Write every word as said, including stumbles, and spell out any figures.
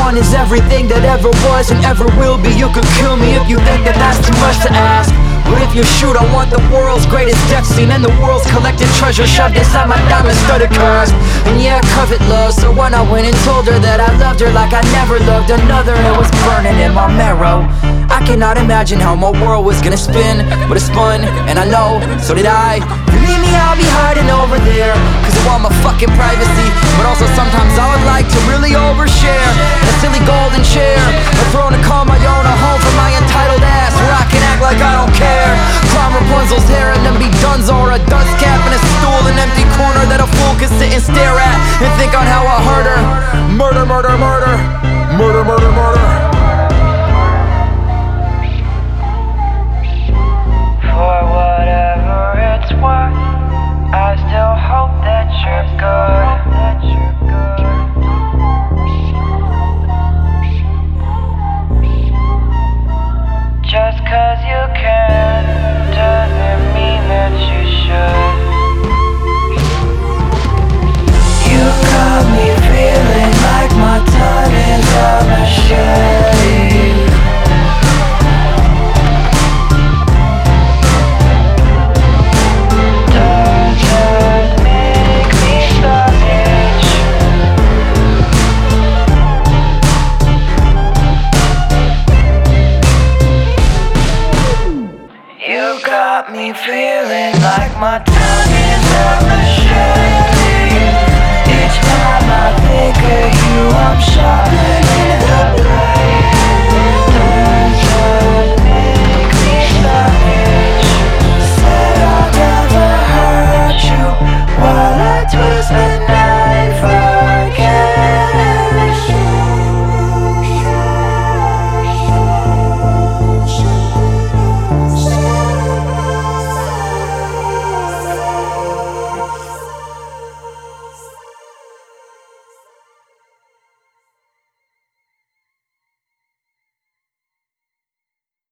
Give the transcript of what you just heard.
one is everything that ever was and ever will be. You could kill me if you think that that's too much to ask. But if you shoot, I want the world's greatest death scene and the world's collected treasure shoved inside my diamond-studded clasp. And yeah, I covet love, so when I went and told her that I loved her like I never loved another, it was burning in my marrow. I cannot imagine how my world was gonna spin, but it spun, and I know, so did I. Believe me, I'll be hiding over there, cause I want my fucking privacy. But also sometimes I would like to really overshare in a silly golden chair, a throne to call my own, a home for my entitled ass, where I can act like I don't care. Climb Rapunzel's hair and then be Dunzo, or a dust cap in a stool, an empty corner that a fool can sit and stare at and think on how I hurt her. Murder, murder, murder, murder, murder, murder. For whatever it's worth, I still hope that you're good. Just cause you can doesn't mean that you should. You got me feeling like my tongue is a machete. Doesn't make me savage. You got me feeling like my tongue is a machete. Each time I think of you, I'm shot.